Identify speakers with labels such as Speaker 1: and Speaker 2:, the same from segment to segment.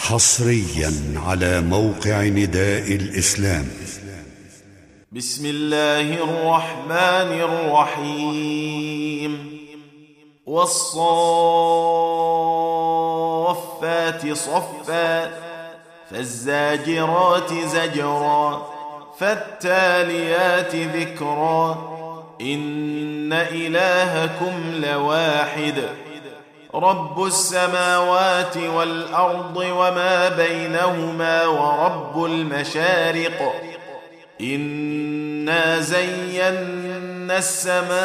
Speaker 1: حصريا على موقع نداء الإسلام.
Speaker 2: بسم الله الرحمن الرحيم. والصافات صفا فالزاجرات زجرا فالتاليات ذكرا إن إلهكم لواحد رب السماوات والأرض وما بينهما ورب المشارق إنا زينا السماء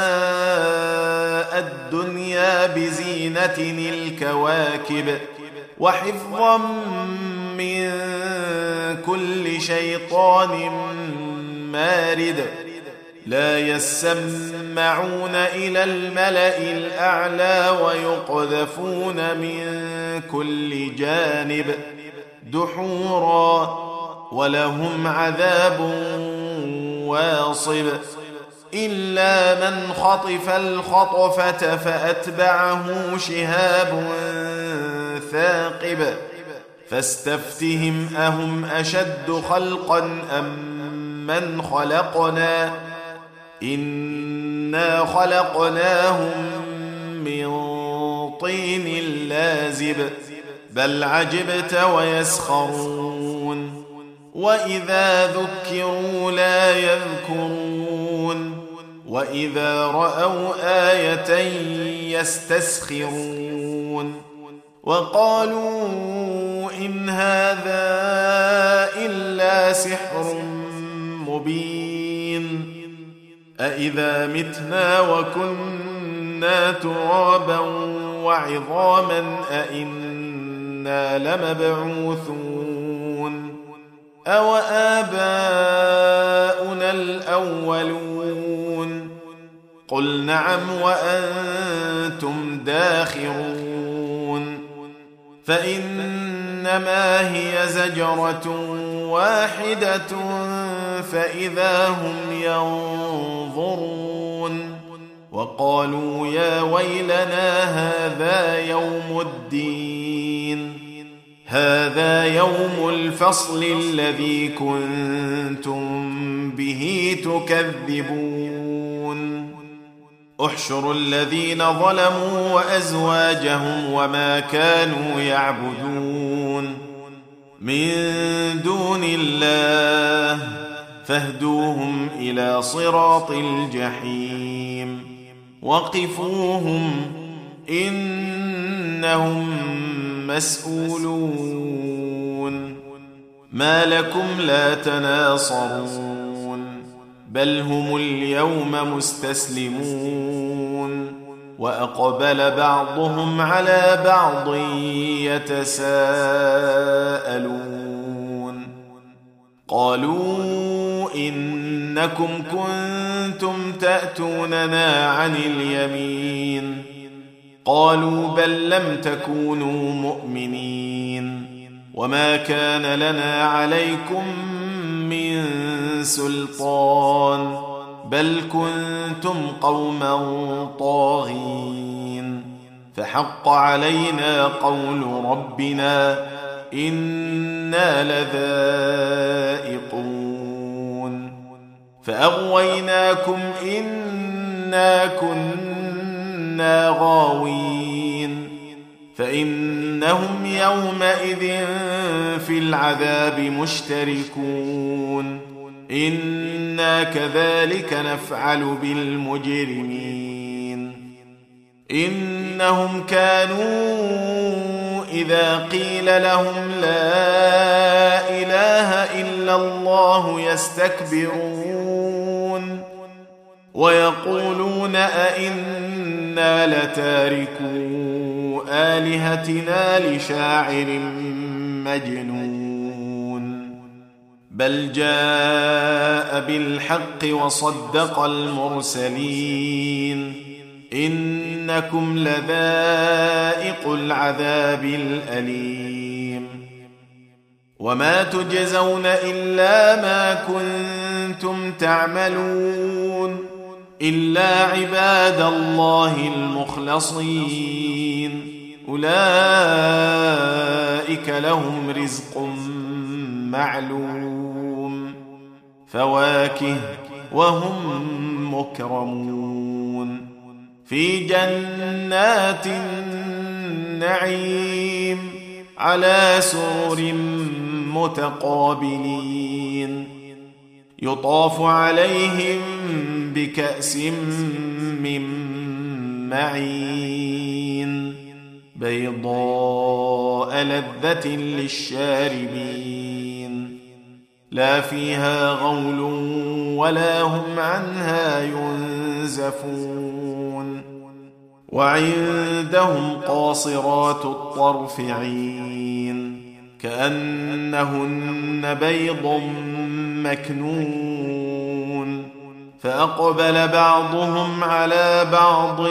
Speaker 2: الدنيا بزينة الكواكب وحفظا من كل شيطان مارد لا يسمعون إلى الملأ الأعلى ويقذفون من كل جانب دحورا ولهم عذاب واصب إلا من خطف الخطفة فأتبعه شهاب ثاقب فاستفتهم أهم أشد خلقا أم من خلقنا إنا خلقناهم من طين لازب بل عجبت ويسخرون وإذا ذكروا لا يذكرون وإذا رأوا آية يستسخرون وقالوا إن هذا إلا سحر مبين أإذا متنا وكنا ترابا وعظاما أإنا لمبعوثون أو آباؤنا الأولون قل نعم وأنتم داخرون فإنما هي زجرة واحدة فإذا هم ينظرون وقالوا يا ويلنا هذا يوم الدين هذا يوم الفصل الذي كنتم به تكذبون احشروا الذين ظلموا وأزواجهم وما كانوا يعبدون من دون الله فاهدوهم إلى صراط الجحيم وقفوهم إنهم مسؤولون ما لكم لا تناصرون بل هم اليوم مستسلمون وأقبل بعضهم على بعض يتساءلون قالوا إنكم كنتم تأتوننا عن اليمين قالوا بل لم تكونوا مؤمنين وما كان لنا عليكم من سلطان بل كنتم قوما طاغين فحق علينا قول ربنا إنا لذائقون فأغويناكم إنا كنا غاوين فإنهم يومئذ في العذاب مشتركون إنا كذلك نفعل بالمجرمين إنهم كانوا إذا قيل لهم لا إله إلا الله يستكبرون ويقولون أئنا لتاركو آلهتنا لشاعر مجنون بل جاء بالحق وصدق المرسلين إنكم لذائق العذاب الأليم وما تجزون إلا ما كنتم تعملون إلا عباد الله المخلصين أولئك لهم رزق معلوم فواكه وهم مكرمون في جنات النعيم على سرر متقابلين يطاف عليهم بكأس من معين بيضاء لذة للشاربين لا فيها غول ولا هم عنها ينزفون وعندهم قاصرات الطرف عين كأنهن بيض مكنون فأقبل بعضهم على بعض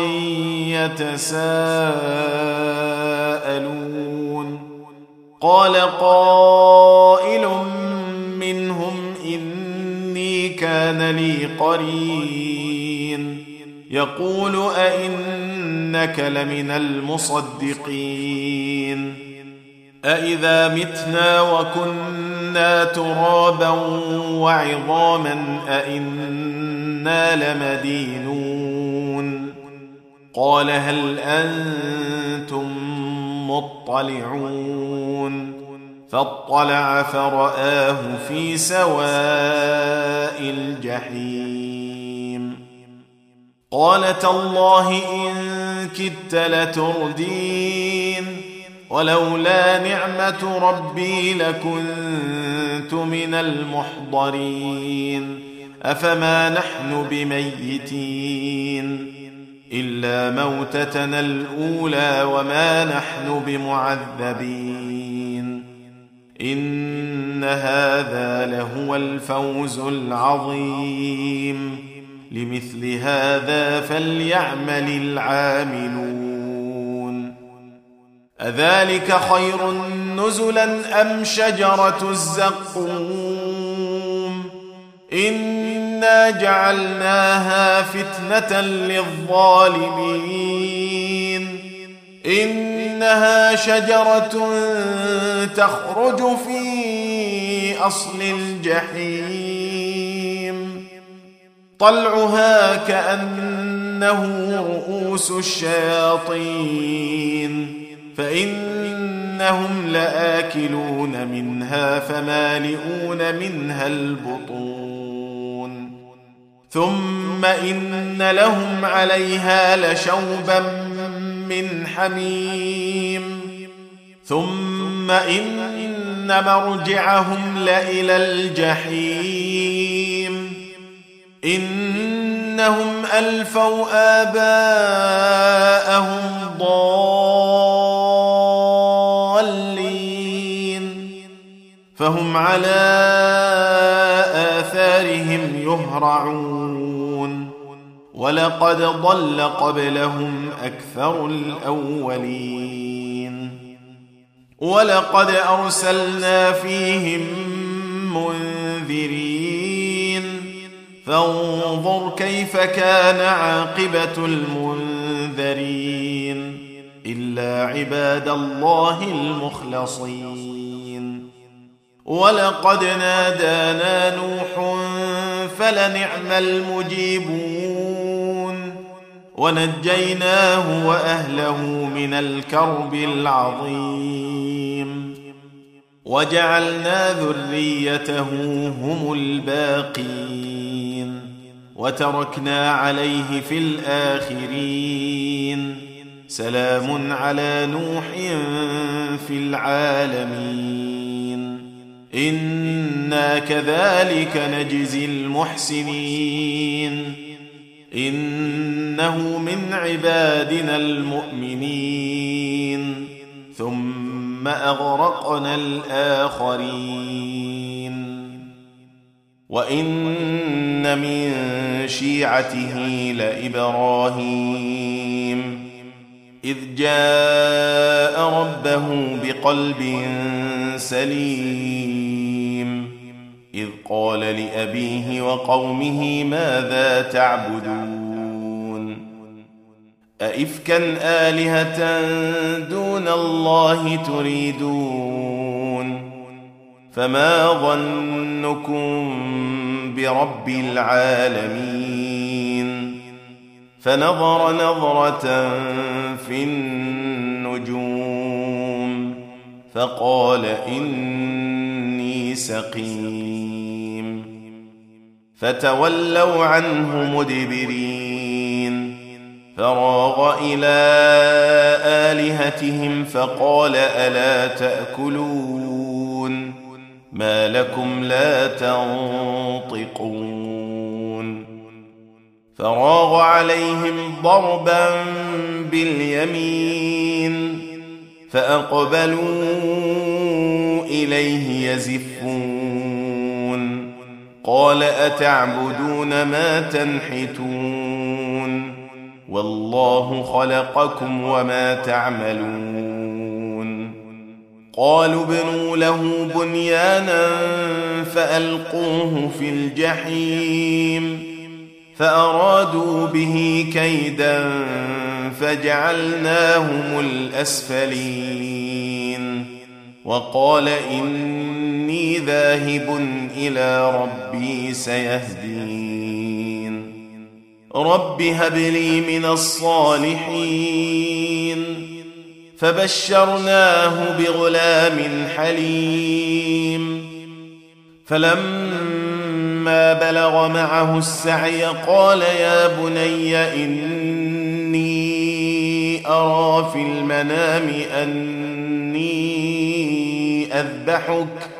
Speaker 2: يتساءلون قال قائل منهم إني كان لي قرين يقول أئنك لمن المصدقين أئذا متنا وكنا ترابا وعظاما أئنا لمدينون قال هل أنتم مطلعون فاطلع فرآه في سواء الجحيم قال تالله إن كدت لتردين ولولا نعمة ربي لكنت من المحضرين أفما نحن بميتين إلا موتتنا الأولى وما نحن بمعذبين إن هذا لهو الفوز العظيم لمثل هذا فليعمل العاملون أذلك خير نزلا أم شجرة الزقوم إنا جعلناها فتنة للظالمين إنها شجرة تخرج في أصل الجحيم طلعها كأنه رؤوس الشياطين فإنهم لآكلون منها فمالئون منها البطون ثم إن لهم عليها لشوبا من حميم ثم إن مرجعهم لإلى الجحيم إنهم ألفوا آباءهم ضالين فهم على آثارهم يهرعون ولقد ضل قبلهم أكثر الأولين ولقد أرسلنا فيهم منذرين فانظر كيف كان عاقبة المنذرين إلا عباد الله المخلصين ولقد نادانا نوح فلنعم المجيبون ونجيناه وأهله من الكرب العظيم وجعلنا ذريته هم الباقين وتركنا عليه في الآخرين سلام على نوح في العالمين إنا كذلك نجزي المحسنين إنه من عبادنا المؤمنين ثم أغرقنا الآخرين وإن من شيعته لإبراهيم إذ جاء ربه بقلب سليم إذ قال لأبيه وقومه ماذا تعبدون أئفكا آلهة دون الله تريدون فما ظنكم برب العالمين فنظر نظرة في النجوم فقال إني سقيم فتولوا عنه مدبرين فراغ إلى آلهتهم فقال ألا تأكلون ما لكم لا تنطقون فراغ عليهم ضربا باليمين فأقبلوا إليه يزفون قال أتعبدون ما تنحتون والله خلقكم وما تعملون قالوا ابنوا له بنيانا فألقوه في الجحيم فأرادوا به كيدا فجعلناهم الأسفلين وقال إني ذاهب إلى ربي سيهدين رب هب لي من الصالحين فبشرناه بغلام حليم فلما بلغ معه السعي قال يا بني إني أرى في المنام أني أذبحك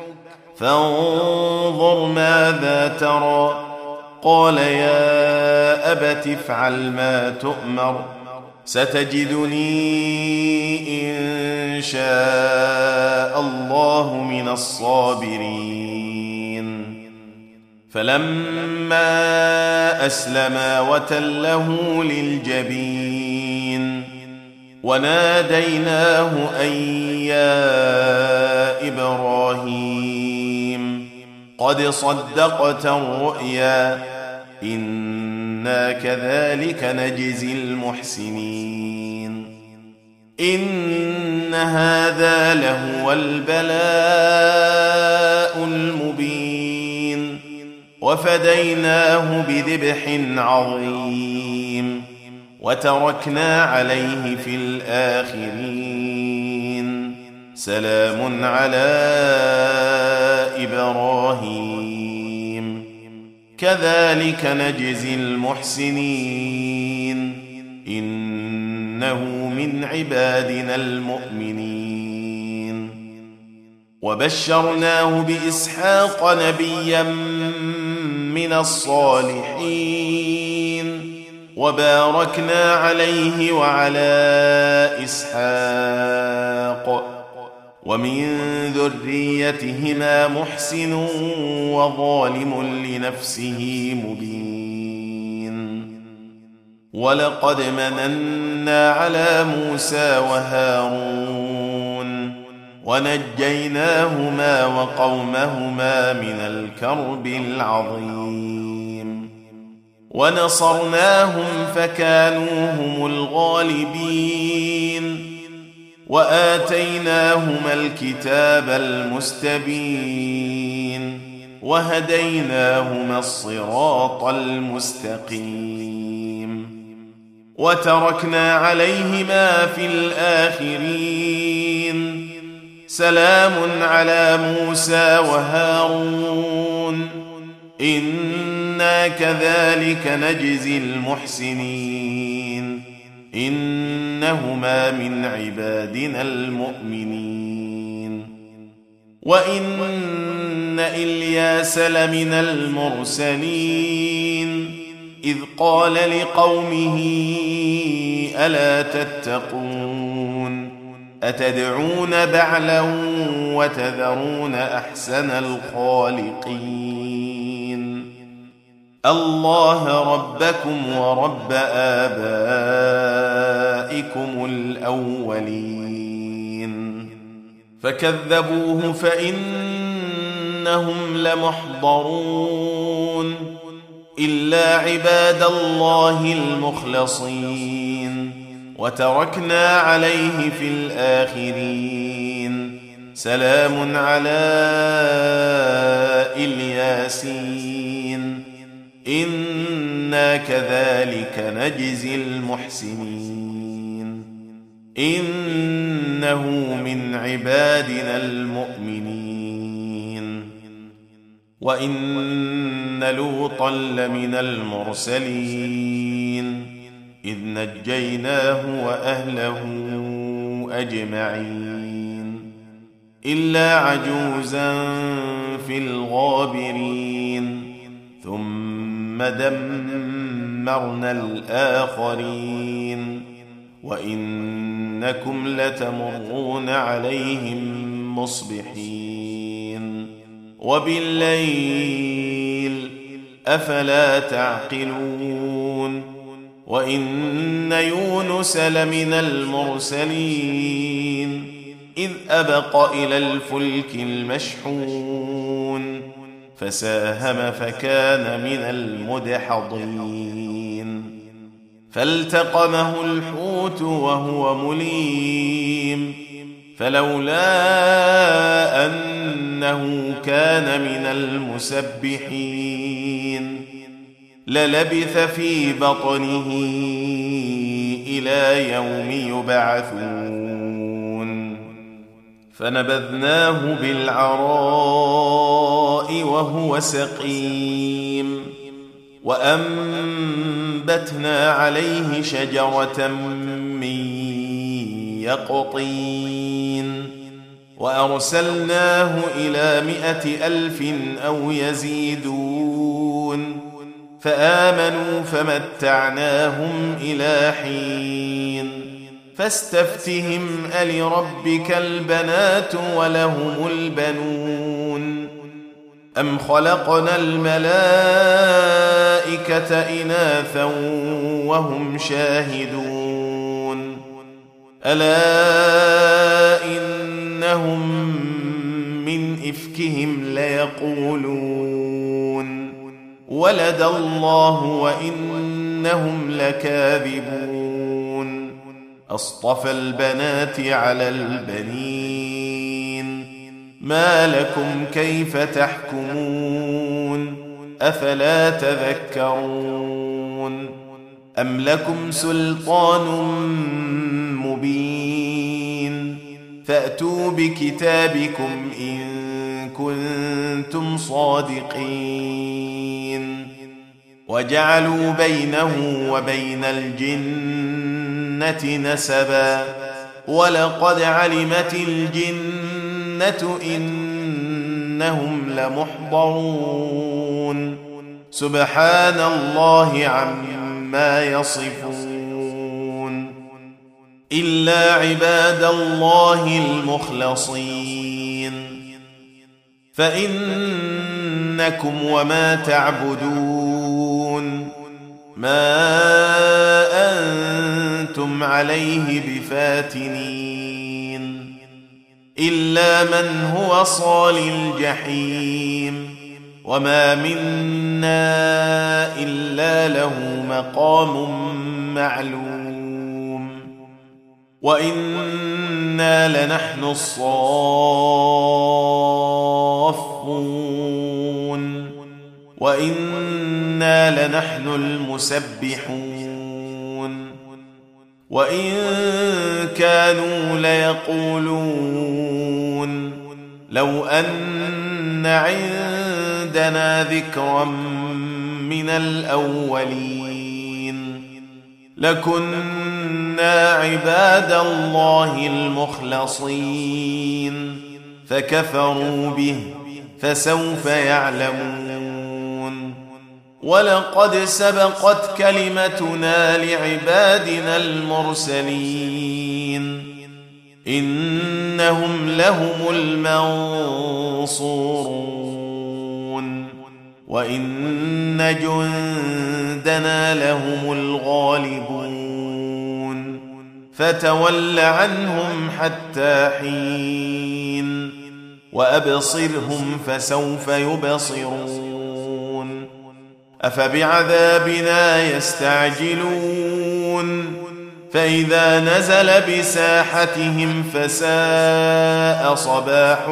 Speaker 2: فانظر ماذا ترى قال يا أبت افعل ما تؤمر ستجدني إن شاء الله من الصابرين فلما أسلما وتله للجبين وناديناه أن يا إبراهيم قد صدقت الرؤيا إنا كذلك نجزي المحسنين إن هذا لهو البلاء المبين وفديناه بذبح عظيم وتركنا عليه في الآخرين سلام على إبراهيم كذلك نجزي المحسنين إنه من عبادنا المؤمنين وبشرناه بإسحاق نبيا من الصالحين وباركنا عليه وعلى إسحاق ومن ذريتهما محسن وظالم لنفسه مبين ولقد مننا على موسى وهارون ونجيناهما وقومهما من الكرب العظيم ونصرناهم فكانوا هم الغالبين وآتيناهما الكتاب المستبين وهديناهما الصراط المستقيم وتركنا عليهما في الآخرين سلام على موسى وهارون إنا كذلك نجزي المحسنين إنهما من عبادنا المؤمنين وإن إلياس لمن المرسلين إذ قال لقومه ألا تتقون أتدعون بعلا وتذرون أحسن الخالقين الله ربكم ورب آبائكم الأولين فكذبوه فإنهم لمحضرون إلا عباد الله المخلصين وتركنا عليه في الآخرين. سلام على الياسين إنا كذلك نجزي المحسنين إنه من عبادنا المؤمنين. وإن لوطا لمن المرسلين إذ نجيناه وأهله أجمعين إلا عجوزا في الغابرين ثم دمرنا الآخرين وإنكم لتمرون عليهم مصبحين وبالليل أفلا تعقلون. وإن يونس لمن المرسلين إذ أبق إلى الفلك المشحون فساهم فكان من المدحضين فالتقمه الحوت وهو مليم فلولا أنه كان من المسبحين للبث في بطنه إلى يوم يبعثون. فنبذناه بالعراء وهو سقيم وأنبتنا عليه شجرة من يقطين وأرسلناه إلى 100,000 أو يزيدون فآمنوا فمتعناهم إلى حين. فاستفتهم ألربك البنات ولهم البنون أم خلقنا الملائكة إناثا وهم شاهدون ألا إنهم من إفكهم ليقولون ولد الله وإنهم لكاذبون أصطفى البنات على البنين ما لكم كيف تحكمون أفلا تذكرون أم لكم سلطان مبين فأتوا بكتابكم إن كنتم صادقين. وجعلوا بينه وبين الجنة نسبا ولقد علمت الجنة إنهم لمحضرون سبحان الله عما يصفون إلا عباد الله المخلصين فإنكم وما تعبدون ما أنتم عليه بفاتنين إلا من هو صال الجحيم وما منا إلا له مقام معلوم وإنا لنحن الصافون وإنا لنحن المسبحون وإن كانوا ليقولون لو أن عندنا ذكرا من الأولين لكنا عباد الله المخلصين فكفروا به فسوف يعلمون ولقد سبقت كلمتنا لعبادنا المرسلين إنهم لهم المنصورون وإن جندنا لهم الغالبون فتول عنهم حتى حين وأبصرهم فسوف يبصرون أفبعذابنا يستعجلون فإذا نزل بساحتهم فساء صباح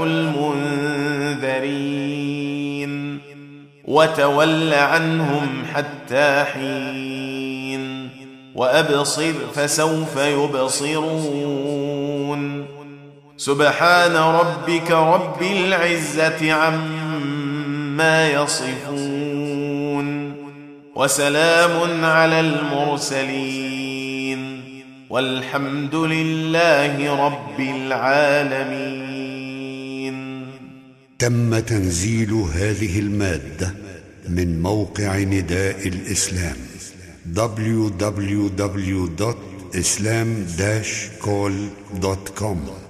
Speaker 2: المنذرين وتول عنهم حتى حين وأبصر فسوف يبصرون سبحان ربك رب العزة عما يصفون وسلام على المرسلين والحمد لله رب العالمين.
Speaker 1: تم تنزيل هذه المادة من موقع نداء الإسلام www.islam-call.com